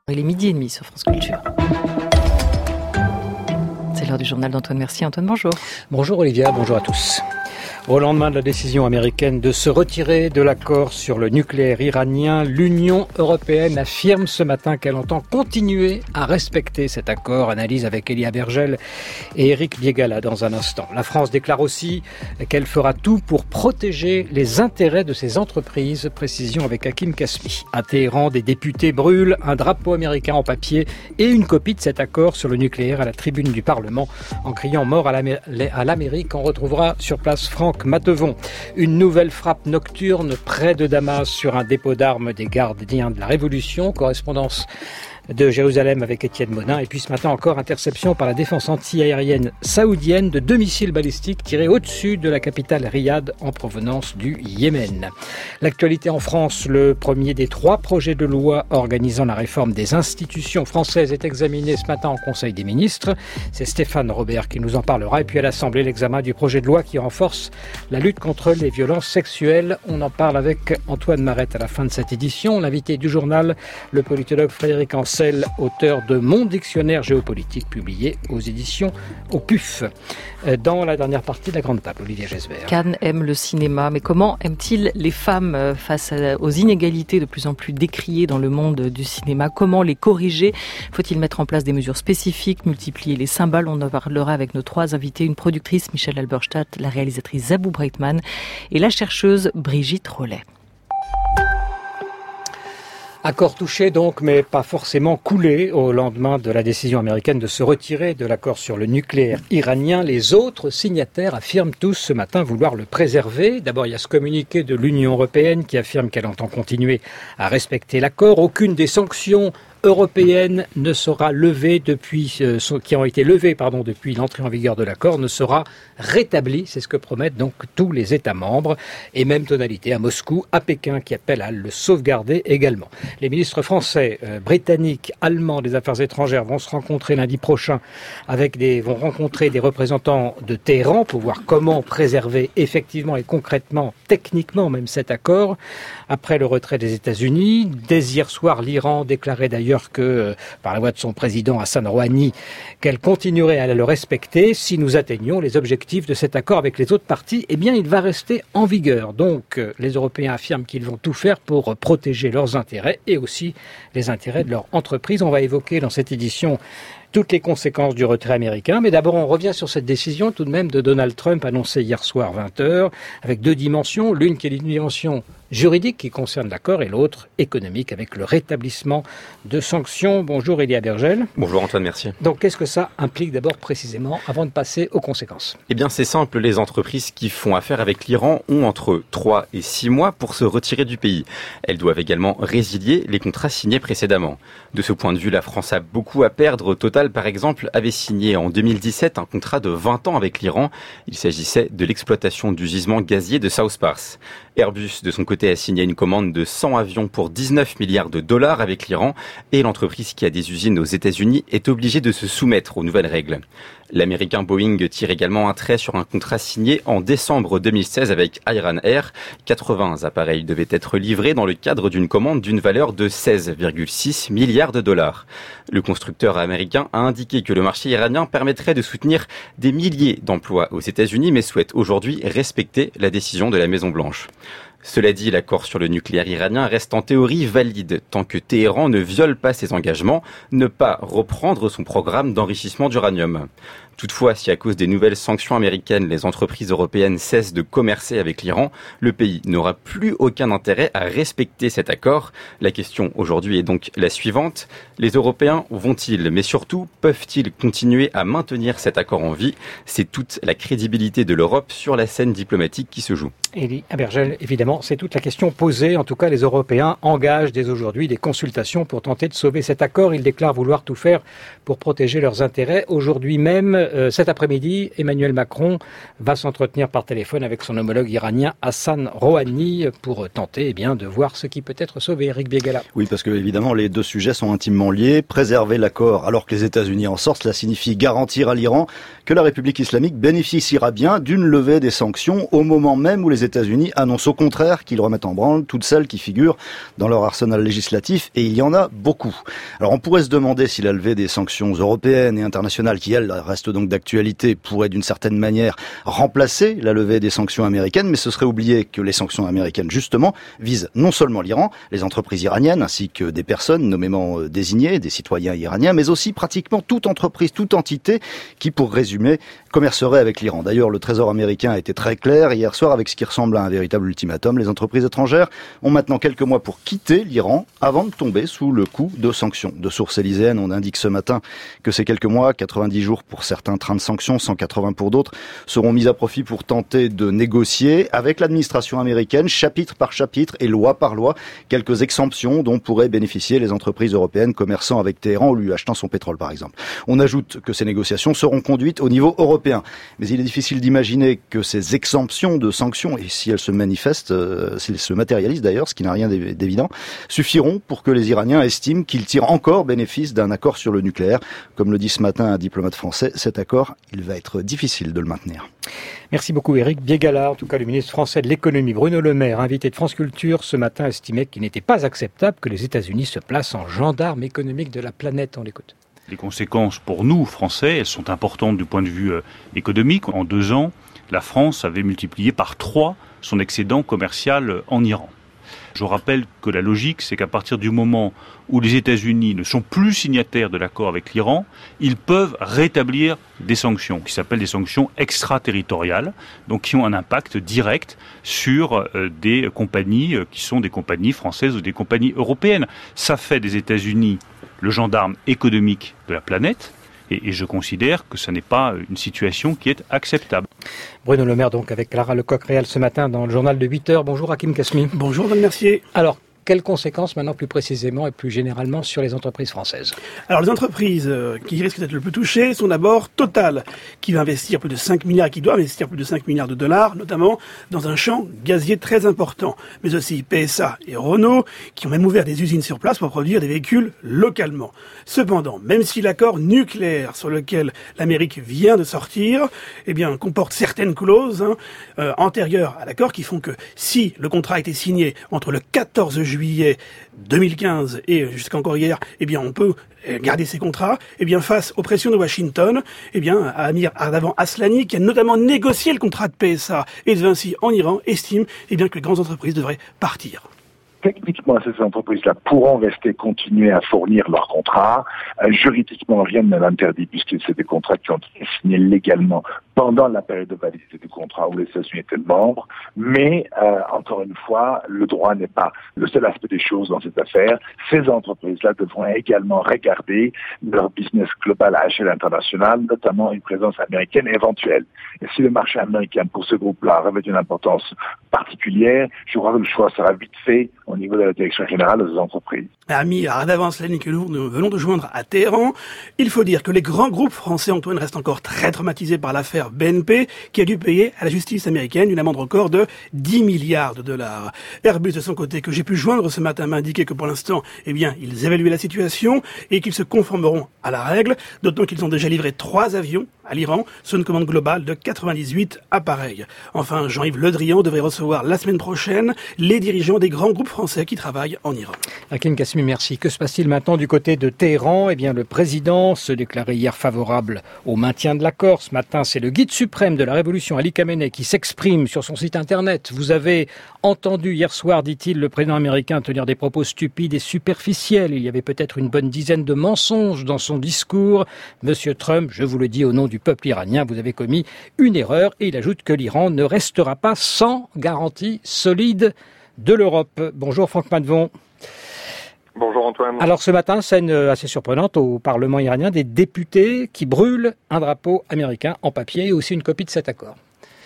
Il est 12h30 sur France Culture. C'est l'heure du journal d'Antoine Mercier. Antoine, bonjour. Bonjour Olivia, bonjour à tous. Au lendemain de la décision américaine de se retirer de l'accord sur le nucléaire iranien, l'Union européenne affirme ce matin qu'elle entend continuer à respecter cet accord. Analyse avec Elia Bergel et Éric Biégala dans un instant. La France déclare aussi qu'elle fera tout pour protéger les intérêts de ses entreprises. Précision avec Hakim Kasmi. À Téhéran, des députés brûlent un drapeau américain en papier et une copie de cet accord sur le nucléaire à la tribune du Parlement en criant mort à l'Amérique. On retrouvera sur place Franck Matevon. Une nouvelle frappe nocturne près de Damas sur un dépôt d'armes des gardiens de la Révolution. Correspondance de Jérusalem avec Étienne Monin. Et puis ce matin encore, interception par la défense anti-aérienne saoudienne de 2 missiles balistiques tirés au-dessus de la capitale Riyad en provenance du Yémen. L'actualité en France, le premier des 3 projets de loi organisant la réforme des institutions françaises est examiné ce matin en Conseil des ministres. C'est Stéphane Robert qui nous en parlera. Et puis à l'Assemblée, l'examen du projet de loi qui renforce la lutte contre les violences sexuelles. On en parle avec Antoine Marette à la fin de cette édition. L'invité du journal, le politologue Frédéric Ancel, auteur de Mon dictionnaire géopolitique, publié aux éditions au PUF. Dans la dernière partie de la grande table, Olivier Gesbert. Cannes aime le cinéma, mais comment aime-t-il les femmes face aux inégalités de plus en plus décriées dans le monde du cinéma? Comment les corriger? Faut-il mettre en place des mesures spécifiques, multiplier les symboles? On en parlera avec nos 3 invités, une productrice, Michèle Alberstadt, la réalisatrice Zabou Breitman et la chercheuse Brigitte Rollet. Accord touché donc, mais pas forcément coulé au lendemain de la décision américaine de se retirer de l'accord sur le nucléaire iranien. Les autres signataires affirment tous ce matin vouloir le préserver. D'abord, il y a ce communiqué de l'Union européenne qui affirme qu'elle entend continuer à respecter l'accord. Aucune des sanctions européenne ne sera levée qui ont été levées depuis l'entrée en vigueur de l'accord, ne sera rétablie. C'est ce que promettent donc tous les États membres. Et même tonalité à Moscou, à Pékin, qui appelle à le sauvegarder également. Les ministres français, britanniques, allemands des Affaires étrangères vont se rencontrer lundi prochain vont rencontrer des représentants de Téhéran pour voir comment préserver effectivement et concrètement, techniquement même cet accord. Après le retrait des États-Unis, dès hier soir, l'Iran déclarait d'ailleurs que, par la voix de son président Hassan Rouhani, qu'elle continuerait à le respecter. Si nous atteignons les objectifs de cet accord avec les autres parties, eh bien, il va rester en vigueur. Donc, les Européens affirment qu'ils vont tout faire pour protéger leurs intérêts et aussi les intérêts de leur entreprise. On va évoquer dans cette édition toutes les conséquences du retrait américain. Mais d'abord, on revient sur cette décision tout de même de Donald Trump annoncée hier soir 20h, avec 2 dimensions. L'une qui est une dimension juridique qui concerne l'accord et l'autre économique avec le rétablissement de sanctions. Bonjour Elia Bergel. Bonjour Antoine Mercier. Donc qu'est-ce que ça implique d'abord précisément avant de passer aux conséquences? Eh bien c'est simple, les entreprises qui font affaire avec l'Iran ont entre 3 et 6 mois pour se retirer du pays. Elles doivent également résilier les contrats signés précédemment. De ce point de vue, la France a beaucoup à perdre. Total, par exemple, avait signé en 2017 un contrat de 20 ans avec l'Iran. Il s'agissait de l'exploitation du gisement gazier de South Pars. Airbus, de son côté, a signé une commande de 100 avions pour 19 milliards de dollars avec l'Iran et l'entreprise qui a des usines aux États-Unis est obligée de se soumettre aux nouvelles règles. L'américain Boeing tire également un trait sur un contrat signé en décembre 2016 avec Iran Air. 80 appareils devaient être livrés dans le cadre d'une commande d'une valeur de 16,6 milliards de dollars. Le constructeur américain a indiqué que le marché iranien permettrait de soutenir des milliers d'emplois aux États-Unis, mais souhaite aujourd'hui respecter la décision de la Maison-Blanche. Cela dit, l'accord sur le nucléaire iranien reste en théorie valide tant que Téhéran ne viole pas ses engagements, ne pas reprendre son programme d'enrichissement d'uranium. Toutefois, si à cause des nouvelles sanctions américaines, les entreprises européennes cessent de commercer avec l'Iran, le pays n'aura plus aucun intérêt à respecter cet accord. La question aujourd'hui est donc la suivante. Les Européens vont-ils, mais surtout, peuvent-ils continuer à maintenir cet accord en vie? C'est toute la crédibilité de l'Europe sur la scène diplomatique qui se joue. Elie Bergel, évidemment, c'est toute la question posée. En tout cas, les Européens engagent dès aujourd'hui des consultations pour tenter de sauver cet accord. Ils déclarent vouloir tout faire pour protéger leurs intérêts. Aujourd'hui même, cet après-midi, Emmanuel Macron va s'entretenir par téléphone avec son homologue iranien Hassan Rouhani pour tenter de voir ce qui peut être sauvé. Éric Biégala. Oui, parce que évidemment les deux sujets sont intimement liés. Préserver l'accord alors que les États-Unis en sortent, cela signifie garantir à l'Iran que la République islamique bénéficiera bien d'une levée des sanctions au moment même où les États-Unis annoncent au contraire qu'ils remettent en branle toutes celles qui figurent dans leur arsenal législatif, et il y en a beaucoup. Alors on pourrait se demander si la levée des sanctions européennes et internationales, qui elles restent donc d'actualité, pourrait d'une certaine manière remplacer la levée des sanctions américaines, mais ce serait oublier que les sanctions américaines justement visent non seulement l'Iran, les entreprises iraniennes ainsi que des personnes nommément désignées, des citoyens iraniens, mais aussi pratiquement toute entreprise, toute entité qui, pour résumer, commercerait avec l'Iran. D'ailleurs, le Trésor américain a été très clair hier soir avec ce qui ressemble à un véritable ultimatum. Les entreprises étrangères ont maintenant quelques mois pour quitter l'Iran avant de tomber sous le coup de sanctions. De sources élyséennes, on indique ce matin que ces quelques mois, 90 jours pour certains trains de sanctions, 180 pour d'autres, seront mis à profit pour tenter de négocier avec l'administration américaine, chapitre par chapitre et loi par loi, quelques exemptions dont pourraient bénéficier les entreprises européennes commerçant avec Téhéran ou lui achetant son pétrole par exemple. On ajoute que ces négociations seront conduites au niveau européen. Mais il est difficile d'imaginer que ces exemptions de sanctions, et si elles se manifestent, s'ils se matérialisent d'ailleurs, ce qui n'a rien d'évident, suffiront pour que les Iraniens estiment qu'ils tirent encore bénéfice d'un accord sur le nucléaire. Comme le dit ce matin un diplomate français, cet accord, il va être difficile de le maintenir. Merci beaucoup Éric Biégala. En tout cas, le ministre français de l'économie, Bruno Le Maire, invité de France Culture, ce matin estimait qu'il n'était pas acceptable que les États-Unis se placent en gendarme économique de la planète. On l'écoute. Les conséquences pour nous, Français, elles sont importantes du point de vue économique. En 2 ans, la France avait multiplié par 3 son excédent commercial en Iran. Je rappelle que la logique, c'est qu'à partir du moment où les États-Unis ne sont plus signataires de l'accord avec l'Iran, ils peuvent rétablir des sanctions, qui s'appellent des sanctions extraterritoriales, donc qui ont un impact direct sur des compagnies qui sont des compagnies françaises ou des compagnies européennes. Ça fait des États-Unis le gendarme économique de la planète, et je considère que ce n'est pas une situation qui est acceptable. Bruno Le Maire donc avec Clara Lecoq-Réal ce matin dans le journal de 8h. Bonjour Hakim Kasmi. Bonjour Mme Mercier. Alors, quelles conséquences maintenant plus précisément et plus généralement sur les entreprises françaises? Alors les entreprises qui risquent d'être le plus touchées sont d'abord Total, qui va investir plus de 5 milliards, qui doit investir plus de 5 milliards de dollars, notamment dans un champ gazier très important. Mais aussi PSA et Renault, qui ont même ouvert des usines sur place pour produire des véhicules localement. Cependant, même si l'accord nucléaire sur lequel l'Amérique vient de sortir, comporte certaines clauses antérieures à l'accord qui font que si le contrat a été signé entre le 14 juillet 2015 et jusqu'encore hier, on peut garder ces contrats. Face aux pressions de Washington, Amir Ardavan Aslani, qui a notamment négocié le contrat de PSA et de Vinci en Iran, estime que les grandes entreprises devraient partir. Techniquement, ces entreprises-là pourront continuer à fournir leurs contrats. Juridiquement, rien ne l'interdit puisque c'est des contrats qui ont été signés légalement pendant la période de validité du contrat où les États-Unis étaient membres. Mais, encore une fois, le droit n'est pas le seul aspect des choses dans cette affaire. Ces entreprises-là devront également regarder leur business global à échelle internationale, notamment une présence américaine éventuelle. Et si le marché américain pour ce groupe-là revêt une importance particulière, je crois que le choix sera vite fait au niveau de la direction générale des entreprises. Amir Ardavan Aslani, que nous venons de joindre à Téhéran, il faut dire que les grands groupes français, Antoine, restent encore très traumatisés par l'affaire BNP, qui a dû payer à la justice américaine une amende record de 10 milliards de dollars. Airbus, de son côté, que j'ai pu joindre ce matin, m'a indiqué que pour l'instant, ils évaluaient la situation et qu'ils se conformeront à la règle, d'autant qu'ils ont déjà livré 3 avions à l'Iran sur une commande globale de 98 appareils. Enfin, Jean-Yves Le Drian devrait recevoir la semaine prochaine les dirigeants des grands groupes français qui travaillent en Iran. Hakim Kasmi, merci. Que se passe-t-il maintenant du côté de Téhéran? Le président se déclarait hier favorable au maintien de l'accord. Ce matin, c'est le guide suprême de la révolution, Ali Khamenei, qui s'exprime sur son site internet. Vous avez entendu hier soir, dit-il, le président américain tenir des propos stupides et superficiels. Il y avait peut-être une bonne dizaine de mensonges dans son discours. Monsieur Trump, je vous le dis au nom du peuple iranien, vous avez commis une erreur. Et il ajoute que l'Iran ne restera pas sans garantie solide de l'Europe. Bonjour Franck Madvon. Bonjour Antoine. Alors ce matin, scène assez surprenante au Parlement iranien, des députés qui brûlent un drapeau américain en papier et aussi une copie de cet accord.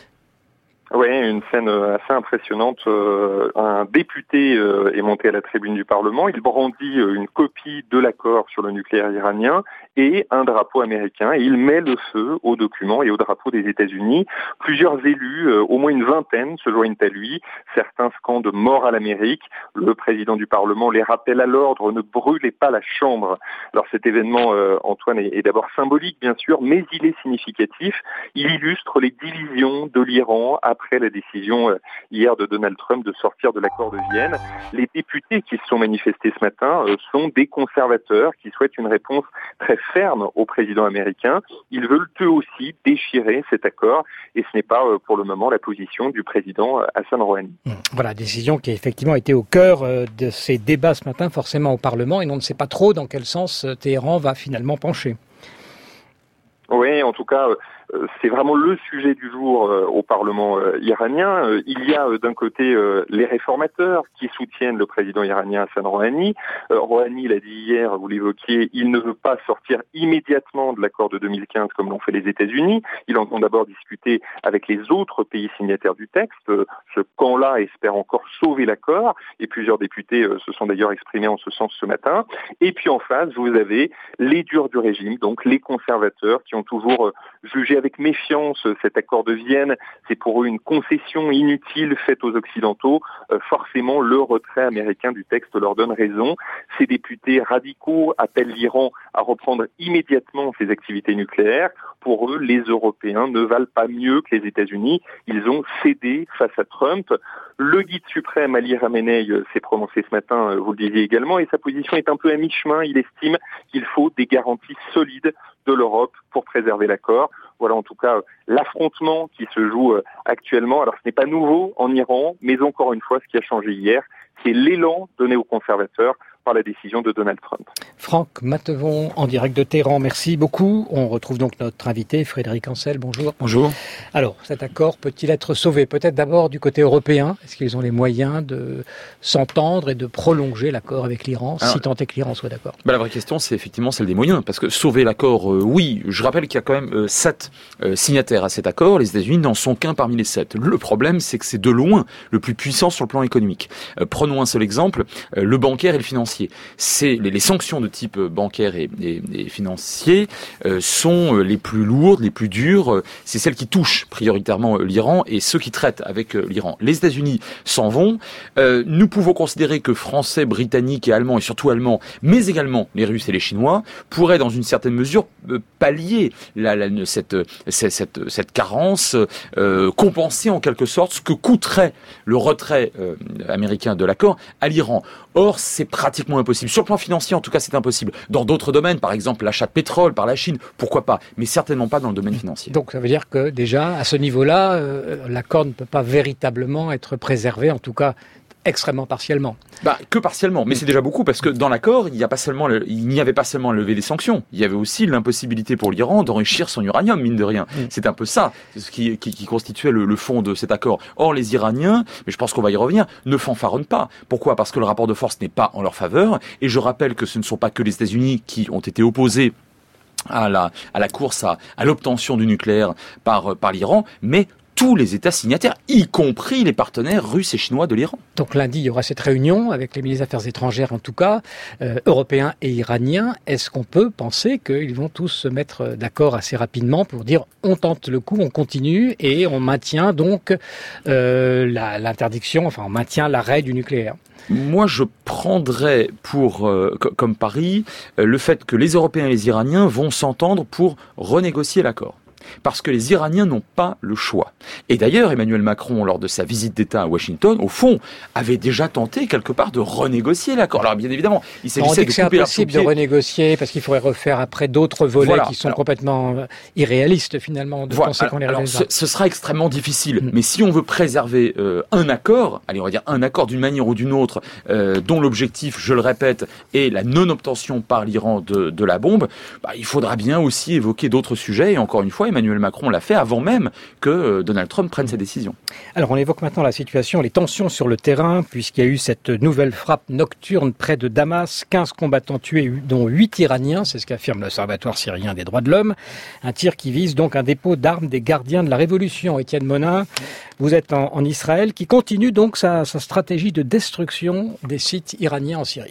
Oui, une scène assez impressionnante. Un député est monté à la tribune du Parlement. Il brandit une copie de l'accord sur le nucléaire iranien et un drapeau américain. Et il met le feu aux documents et au drapeau des États-Unis. Plusieurs élus, au moins une vingtaine, se joignent à lui. Certains scandent « mort à l'Amérique ». Le président du Parlement les rappelle à l'ordre, ne brûlez pas la Chambre. Alors cet événement, Antoine, est d'abord symbolique, bien sûr, mais il est significatif. Il illustre les divisions de l'Iran après la décision hier de Donald Trump de sortir de l'accord de Vienne. Les députés qui se sont manifestés ce matin sont des conservateurs qui souhaitent une réponse très ferme au président américain. Ils veulent eux aussi déchirer cet accord et ce n'est pas pour le moment la position du président Hassan Rouhani. Voilà, décision qui a effectivement été au cœur de ces débats ce matin, forcément au Parlement, et on ne sait pas trop dans quel sens Téhéran va finalement pencher. Oui, en tout cas, c'est vraiment le sujet du jour au Parlement iranien. Il y a d'un côté les réformateurs qui soutiennent le président iranien Hassan Rouhani. Rouhani l'a dit hier, vous l'évoquiez, il ne veut pas sortir immédiatement de l'accord de 2015 comme l'ont fait les États-Unis. Il entend d'abord discuter avec les autres pays signataires du texte. Ce camp-là espère encore sauver l'accord et plusieurs députés se sont d'ailleurs exprimés en ce sens ce matin. Et puis en face, vous avez les durs du régime, donc les conservateurs qui ont toujours jugé avec méfiance cet accord de Vienne. C'est pour eux une concession inutile faite aux Occidentaux. Forcément, le retrait américain du texte leur donne raison. Ces députés radicaux appellent l'Iran à reprendre immédiatement ses activités nucléaires. Pour eux, les Européens ne valent pas mieux que les États-Unis. Ils ont cédé face à Trump. Le guide suprême Ali Khamenei s'est prononcé ce matin, vous le disiez également, et sa position est un peu à mi-chemin. Il estime qu'il faut des garanties solides de l'Europe pour préserver l'accord. Voilà en tout cas l'affrontement qui se joue actuellement. Alors ce n'est pas nouveau en Iran, mais encore une fois, ce qui a changé hier, c'est l'élan donné aux conservateurs par la décision de Donald Trump. Franck Mattevon, en direct de Téhéran, merci beaucoup. On retrouve donc notre invité, Frédéric Ancel, bonjour. Bonjour. Alors, cet accord peut-il être sauvé? Peut-être d'abord du côté européen. Est-ce qu'ils ont les moyens de s'entendre et de prolonger l'accord avec l'Iran, si tant est que l'Iran soit d'accord? La vraie question, c'est effectivement celle des moyens. Parce que sauver l'accord, oui. Je rappelle qu'il y a quand même 7 signataires à cet accord. Les États-Unis n'en sont qu'un parmi les 7. Le problème, c'est que c'est de loin le plus puissant sur le plan économique. Prenons un seul exemple, le bancaire et le financier. C'est les sanctions de type bancaire et financier sont les plus lourdes, les plus dures. C'est celles qui touchent prioritairement l'Iran et ceux qui traitent avec l'Iran. Les États-Unis s'en vont. Nous pouvons considérer que Français, Britanniques et Allemands, et surtout Allemands, mais également les Russes et les Chinois, pourraient dans une certaine mesure pallier cette carence, compenser en quelque sorte ce que coûterait le retrait américain de l'accord à l'Iran. Or, c'est pratiquement impossible. Sur le plan financier, en tout cas, c'est impossible. Dans d'autres domaines, par exemple l'achat de pétrole par la Chine, pourquoi pas, mais certainement pas dans le domaine financier. Donc ça veut dire que déjà, à ce niveau-là, l'accord ne peut pas véritablement être préservé, en tout cas extrêmement partiellement. Que partiellement, mais c'est déjà beaucoup parce que dans l'accord, il n'y avait pas seulement levé les sanctions, il y avait aussi l'impossibilité pour l'Iran d'enrichir son uranium, mine de rien. C'est un peu ça ce qui constituait le fond de cet accord. Or, les Iraniens, mais je pense qu'on va y revenir, ne fanfaronnent pas. Pourquoi? Parce que le rapport de force n'est pas en leur faveur, et je rappelle que ce ne sont pas que les États-Unis qui ont été opposés à la course à l'obtention du nucléaire par l'Iran, mais tous les États signataires, y compris les partenaires russes et chinois de l'Iran. Donc lundi, il y aura cette réunion avec les ministres des Affaires étrangères, en tout cas, européens et iraniens. Est-ce qu'on peut penser qu'ils vont tous se mettre d'accord assez rapidement pour dire on tente le coup, on continue et on maintient donc l'interdiction, enfin on maintient l'arrêt du nucléaire? Moi, je prendrais comme pari le fait que les Européens et les Iraniens vont s'entendre pour renégocier l'accord. Parce que les Iraniens n'ont pas le choix. Et d'ailleurs, Emmanuel Macron, lors de sa visite d'État à Washington, au fond, avait déjà tenté quelque part de renégocier l'accord. Alors bien évidemment, il s'agissait de couper c'est impossible de renégocier parce qu'il faudrait refaire après d'autres volets qui sont complètement irréalistes finalement de penser qu'on les réalisera. Ce sera extrêmement difficile. Mais si on veut préserver un accord, on va dire un accord d'une manière ou d'une autre, dont l'objectif, je le répète, est la non-obtention par l'Iran de la bombe, il faudra bien aussi évoquer d'autres sujets. Et encore une fois, Emmanuel Macron l'a fait avant même que Donald Trump prenne sa décision. Alors on évoque maintenant la situation, les tensions sur le terrain, puisqu'il y a eu cette nouvelle frappe nocturne près de Damas, 15 combattants tués, dont 8 Iraniens, c'est ce qu'affirme l'Observatoire syrien des droits de l'homme. Un tir qui vise donc un dépôt d'armes des gardiens de la Révolution. Étienne Monin, vous êtes en Israël, qui continue donc sa stratégie de destruction des sites iraniens en Syrie.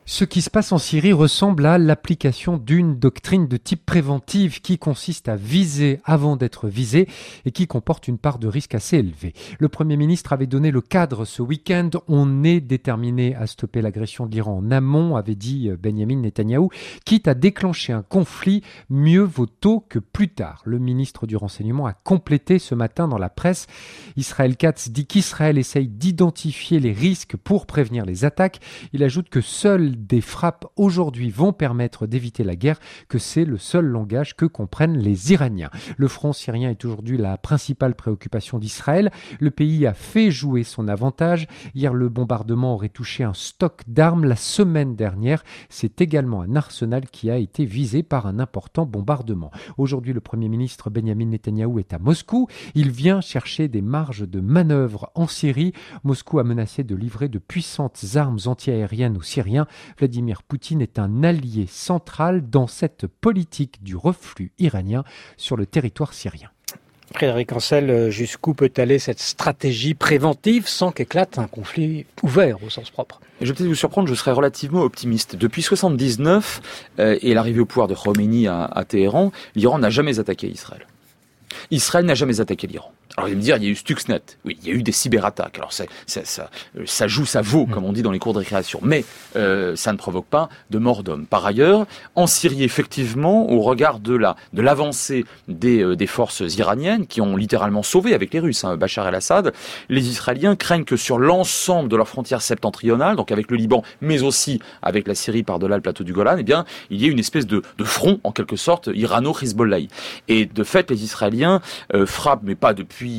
Ce qui se passe en Syrie ressemble à l'application d'une doctrine de type préventive qui consiste à viser avant d'être visé et qui comporte une part de risque assez élevée. Le Premier ministre avait donné le cadre ce week-end. On est déterminé à stopper l'agression de l'Iran en amont, avait dit Benjamin Netanyahou. Quitte à déclencher un conflit, mieux vaut tôt que plus tard. Le ministre du Renseignement a complété ce matin dans la presse. Israël Katz dit qu'Israël essaye d'identifier les risques pour prévenir les attaques. Il ajoute que seules des frappes aujourd'hui vont permettre d'éviter la guerre, que c'est le seul langage que comprennent les Iraniens. Le front syrien est aujourd'hui la principale préoccupation d'Israël. Le pays a fait jouer son avantage. Hier, le bombardement aurait touché un stock d'armes. La semaine dernière, c'est également un arsenal qui a été visé par un important bombardement. Aujourd'hui, le Premier ministre Benjamin Netanyahou est à Moscou. Il vient chercher des marges de manœuvre en Syrie. Moscou a menacé de livrer de puissantes armes antiaériennes aux Syriens. Vladimir Poutine est un allié central dans cette politique du reflux iranien sur le territoire syrien. Frédéric Ancel, jusqu'où peut aller cette stratégie préventive sans qu'éclate un conflit ouvert au sens propre ? Je vais peut-être vous surprendre, je serais relativement optimiste. Depuis 1979 et l'arrivée au pouvoir de Khomeini à Téhéran, l'Iran n'a jamais attaqué Israël. Israël n'a jamais attaqué l'Iran. Alors, vous allez me dire, il y a eu Stuxnet. Oui, il y a eu des cyberattaques. Alors, ça joue, ça vaut, comme on dit dans les cours de récréation. Mais ça ne provoque pas de mort d'homme. Par ailleurs, en Syrie, effectivement, au regard de l'avancée des forces iraniennes, qui ont littéralement sauvé avec les Russes, Bachar el-Assad, les Israéliens craignent que sur l'ensemble de leur frontière septentrionale, donc avec le Liban, mais aussi avec la Syrie par-delà le plateau du Golan, eh bien, il y a une espèce de front, en quelque sorte, irano-hizbollahi. Et de fait, les Israéliens frappent, mais pas depuis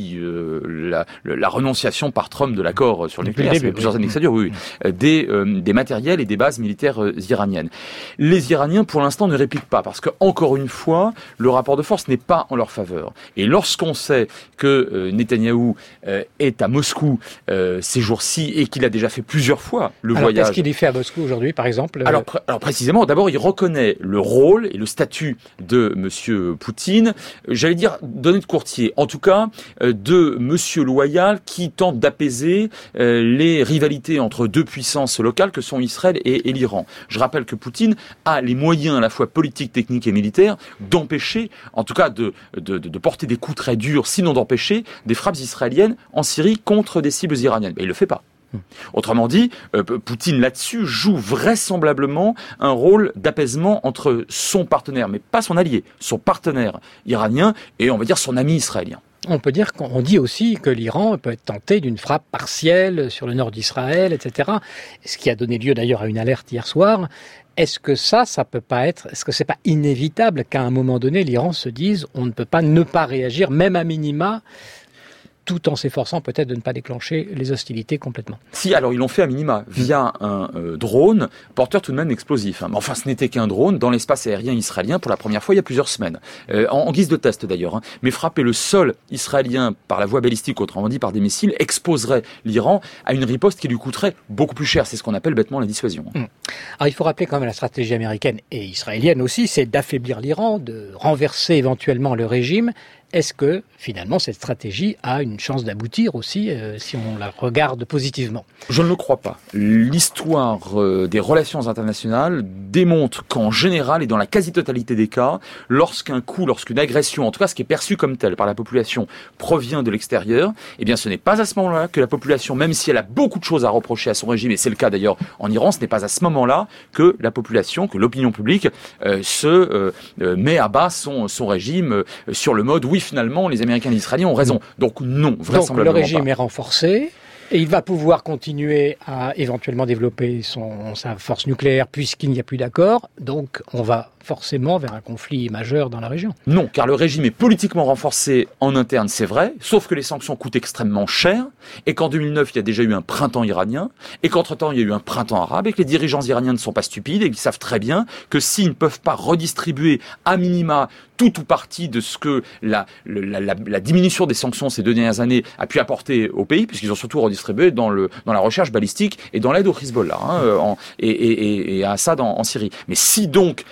la renonciation par Trump de l'accord sur le nucléaire, ça fait plusieurs années que ça dure, oui, des matériels et des bases militaires iraniennes. Les Iraniens, pour l'instant, ne répliquent pas, parce que, encore une fois, le rapport de force n'est pas en leur faveur. Et lorsqu'on sait que Netanyahou est à Moscou ces jours-ci, et qu'il a déjà fait plusieurs fois le voyage... Qu'est-ce qu'il y fait à Moscou aujourd'hui, par exemple alors précisément, d'abord, il reconnaît le rôle et le statut de M. Poutine, j'allais dire, donné de courtier, en tout cas, de monsieur loyal qui tente d'apaiser les rivalités entre deux puissances locales que sont Israël et l'Iran. Je rappelle que Poutine a les moyens à la fois politiques, techniques et militaires d'empêcher, en tout cas de porter des coups très durs, sinon d'empêcher des frappes israéliennes en Syrie contre des cibles iraniennes. Mais il le fait pas. Autrement dit, Poutine là-dessus joue vraisemblablement un rôle d'apaisement entre son partenaire, mais pas son allié, son partenaire iranien et on va dire son ami israélien. On peut dire qu'on dit aussi que l'Iran peut être tenté d'une frappe partielle sur le nord d'Israël, etc. Ce qui a donné lieu d'ailleurs à une alerte hier soir. Est-ce que ça peut pas être, est-ce que c'est pas inévitable qu'à un moment donné, l'Iran se dise on ne peut pas ne pas réagir, même à minima, tout en s'efforçant peut-être de ne pas déclencher les hostilités complètement. Si, alors ils l'ont fait à minima, via un drone porteur tout de même explosif. Mais enfin, ce n'était qu'un drone dans l'espace aérien israélien pour la première fois il y a plusieurs semaines. En guise de test d'ailleurs. Mais frapper le sol israélien par la voie balistique, autrement dit par des missiles, exposerait l'Iran à une riposte qui lui coûterait beaucoup plus cher. C'est ce qu'on appelle bêtement la dissuasion. Alors il faut rappeler quand même la stratégie américaine et israélienne aussi, c'est d'affaiblir l'Iran, de renverser éventuellement le régime. Est-ce que, finalement, cette stratégie a une chance d'aboutir aussi, si on la regarde positivement ? Je ne le crois pas. L'histoire des relations internationales démontre qu'en général, et dans la quasi-totalité des cas, lorsqu'une agression, en tout cas ce qui est perçu comme tel par la population, provient de l'extérieur, eh bien ce n'est pas à ce moment-là que la population, même si elle a beaucoup de choses à reprocher à son régime, et c'est le cas d'ailleurs en Iran, ce n'est pas à ce moment-là que la population, que l'opinion publique se met à bas son régime sur le mode oui, finalement, les Américains et les Israéliens ont raison. Donc non, vraisemblablement pas. Donc le régime est renforcé et il va pouvoir continuer à éventuellement développer sa force nucléaire puisqu'il n'y a plus d'accord. Donc on va forcément vers un conflit majeur dans la région. Non, car le régime est politiquement renforcé en interne, c'est vrai, sauf que les sanctions coûtent extrêmement cher, et qu'en 2009, il y a déjà eu un printemps iranien, et qu'entre-temps, il y a eu un printemps arabe, et que les dirigeants iraniens ne sont pas stupides, et qu'ils savent très bien que s'ils ne peuvent pas redistribuer à minima tout ou partie de ce que la diminution des sanctions ces 2 dernières années a pu apporter au pays, puisqu'ils ont surtout redistribué dans la recherche balistique et dans l'aide au Hezbollah et à Assad en Syrie. Mais si donc le régime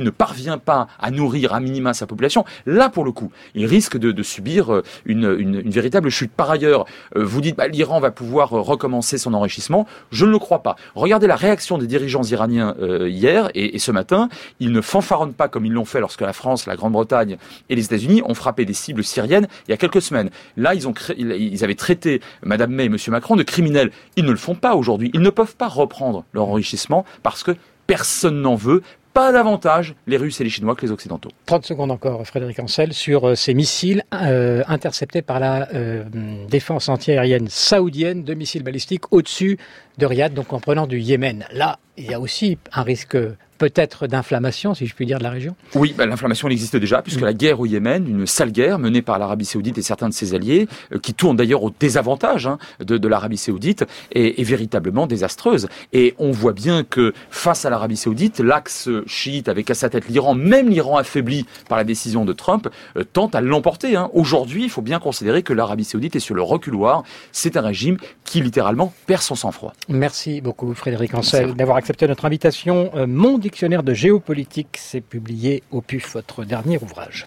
qu'il ne parvient pas à nourrir à minima sa population, là pour le coup, il risque de subir une véritable chute. Par ailleurs, vous dites l'Iran va pouvoir recommencer son enrichissement. Je ne le crois pas. Regardez la réaction des dirigeants iraniens hier et ce matin. Ils ne fanfaronnent pas comme ils l'ont fait lorsque la France, la Grande-Bretagne et les États-Unis ont frappé des cibles syriennes il y a quelques semaines. Là, ils avaient traité Madame May et Monsieur Macron de criminels. Ils ne le font pas aujourd'hui. Ils ne peuvent pas reprendre leur enrichissement parce que personne n'en veut. Pas davantage les Russes et les Chinois que les Occidentaux. 30 secondes encore, Frédéric Ancel, sur ces missiles interceptés par la défense antiaérienne saoudienne, 2 missiles balistiques au-dessus de Riyad, donc en prenant du Yémen. Là, il y a aussi un risque peut-être d'inflammation, si je puis dire, de la région. Oui, l'inflammation elle existe déjà, puisque la guerre au Yémen, une sale guerre menée par l'Arabie Saoudite et certains de ses alliés, qui tourne d'ailleurs au désavantage de l'Arabie Saoudite, est véritablement désastreuse. Et on voit bien que face à l'Arabie Saoudite, l'axe chiite avec à sa tête l'Iran, même l'Iran affaibli par la décision de Trump, tente à l'emporter. Aujourd'hui, il faut bien considérer que l'Arabie Saoudite est sur le reculoir. C'est un régime qui littéralement perd son sang-froid. Merci beaucoup Frédéric Ancel d'avoir accepté notre invitation. Mon dictionnaire de géopolitique, c'est publié au PUF, votre dernier ouvrage.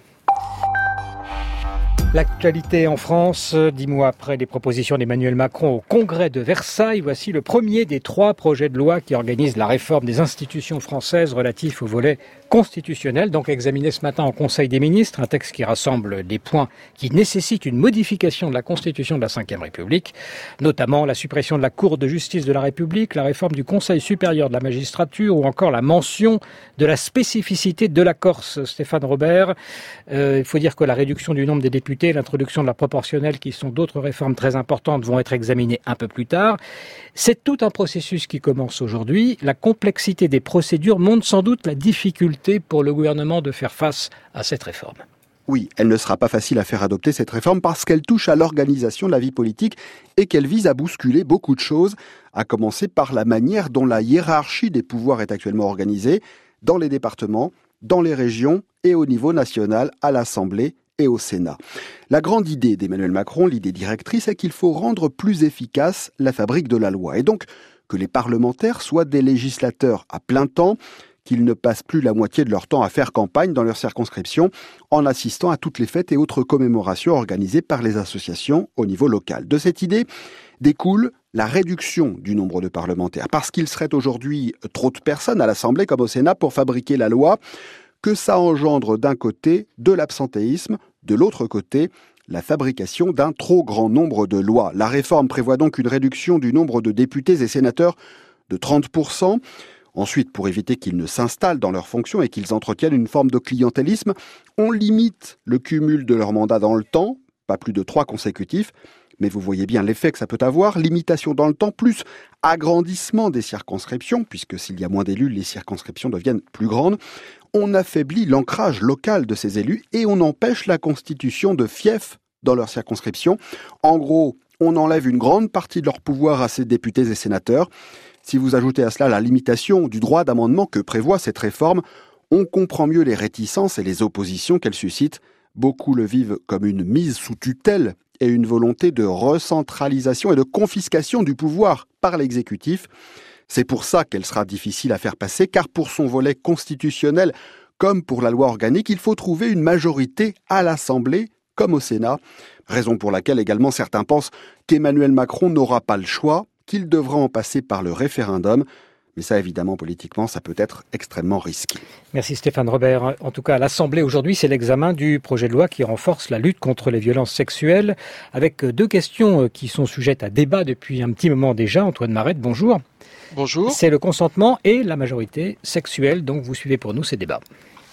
L'actualité en France, 10 mois après les propositions d'Emmanuel Macron au Congrès de Versailles, voici le premier des 3 projets de loi qui organisent la réforme des institutions françaises relatifs au volet constitutionnel, donc examiné ce matin en Conseil des ministres, un texte qui rassemble des points qui nécessitent une modification de la Constitution de la Ve République, notamment la suppression de la Cour de justice de la République, la réforme du Conseil supérieur de la magistrature ou encore la mention de la spécificité de la Corse. Stéphane Robert, il faut dire que la réduction du nombre des députés, l'introduction de la proportionnelle, qui sont d'autres réformes très importantes, vont être examinées un peu plus tard. C'est tout un processus qui commence aujourd'hui. La complexité des procédures montre sans doute la difficulté pour le gouvernement de faire face à cette réforme. Oui, elle ne sera pas facile à faire adopter cette réforme parce qu'elle touche à l'organisation de la vie politique et qu'elle vise à bousculer beaucoup de choses, à commencer par la manière dont la hiérarchie des pouvoirs est actuellement organisée dans les départements, dans les régions et au niveau national, à l'Assemblée et au Sénat. La grande idée d'Emmanuel Macron, l'idée directrice, est qu'il faut rendre plus efficace la fabrique de la loi et donc que les parlementaires soient des législateurs à plein temps, qu'ils ne passent plus la moitié de leur temps à faire campagne dans leur circonscription en assistant à toutes les fêtes et autres commémorations organisées par les associations au niveau local. De cette idée découle la réduction du nombre de parlementaires, parce qu'il serait aujourd'hui trop de personnes à l'Assemblée comme au Sénat pour fabriquer la loi, que ça engendre d'un côté de l'absentéisme, de l'autre côté la fabrication d'un trop grand nombre de lois. La réforme prévoit donc une réduction du nombre de députés et sénateurs de 30%. Ensuite, pour éviter qu'ils ne s'installent dans leurs fonctions et qu'ils entretiennent une forme de clientélisme, on limite le cumul de leur mandat dans le temps, pas plus de 3 consécutifs. Mais vous voyez bien l'effet que ça peut avoir, limitation dans le temps, plus agrandissement des circonscriptions, puisque s'il y a moins d'élus, les circonscriptions deviennent plus grandes. On affaiblit l'ancrage local de ces élus et on empêche la constitution de fiefs dans leurs circonscriptions. En gros, on enlève une grande partie de leur pouvoir à ces députés et sénateurs. Si vous ajoutez à cela la limitation du droit d'amendement que prévoit cette réforme, on comprend mieux les réticences et les oppositions qu'elle suscite. Beaucoup le vivent comme une mise sous tutelle et une volonté de recentralisation et de confiscation du pouvoir par l'exécutif. C'est pour ça qu'elle sera difficile à faire passer, car pour son volet constitutionnel, comme pour la loi organique, il faut trouver une majorité à l'Assemblée, comme au Sénat. Raison pour laquelle également certains pensent qu'Emmanuel Macron n'aura pas le choix, qu'il devra en passer par le référendum. Mais ça, évidemment, politiquement, ça peut être extrêmement risqué. Merci Stéphane Robert. En tout cas, à l'Assemblée aujourd'hui, c'est l'examen du projet de loi qui renforce la lutte contre les violences sexuelles, avec 2 questions qui sont sujettes à débat depuis un petit moment déjà. Antoine Marette, bonjour. Bonjour. C'est le consentement et la majorité sexuelle, donc vous suivez pour nous ces débats.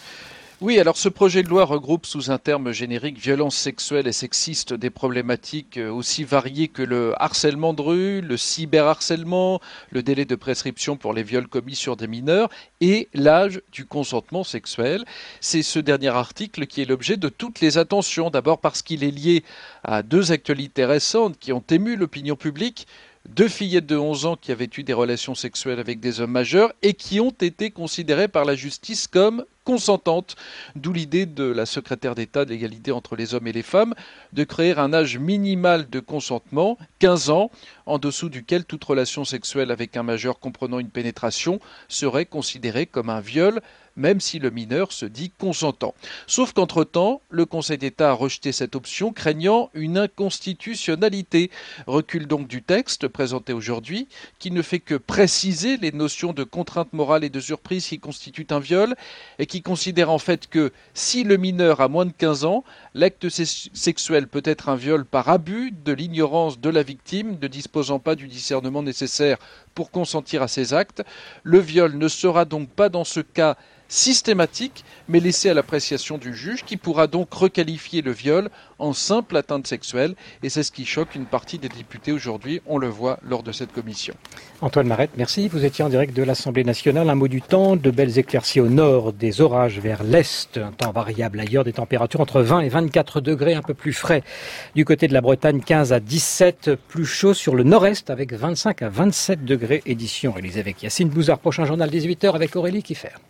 Oui, alors ce projet de loi regroupe sous un terme générique violences sexuelles et sexistes des problématiques aussi variées que le harcèlement de rue, le cyberharcèlement, le délai de prescription pour les viols commis sur des mineurs et l'âge du consentement sexuel. C'est ce dernier article qui est l'objet de toutes les attentions, d'abord parce qu'il est lié à 2 actualités récentes qui ont ému l'opinion publique. 2 fillettes de 11 ans qui avaient eu des relations sexuelles avec des hommes majeurs et qui ont été considérées par la justice comme consentantes. D'où l'idée de la secrétaire d'État de l'égalité entre les hommes et les femmes de créer un âge minimal de consentement, 15 ans, en dessous duquel toute relation sexuelle avec un majeur comprenant une pénétration serait considérée comme un viol même si le mineur se dit consentant. Sauf qu'entre-temps, le Conseil d'État a rejeté cette option, craignant une inconstitutionnalité. Recul donc du texte présenté aujourd'hui, qui ne fait que préciser les notions de contrainte morale et de surprise qui constituent un viol, et qui considère en fait que si le mineur a moins de 15 ans, l'acte sexuel peut être un viol par abus de l'ignorance de la victime, ne disposant pas du discernement nécessaire pour consentir à ces actes. Le viol ne sera donc pas dans ce cas systématique, mais laissé à l'appréciation du juge, qui pourra donc requalifier le viol en simple atteinte sexuelle. Et c'est ce qui choque une partie des députés aujourd'hui, on le voit lors de cette commission. Antoine Marette, merci. Vous étiez en direct de l'Assemblée nationale. Un mot du temps, de belles éclaircies au nord, des orages vers l'est, un temps variable ailleurs, des températures entre 20 et 24 degrés, un peu plus frais. Du côté de la Bretagne, 15 à 17, plus chaud sur le nord-est avec 25 à 27 degrés. Édition réalisée avec Yacine Bouzard. Prochain journal 18h avec Aurélie Kieffer.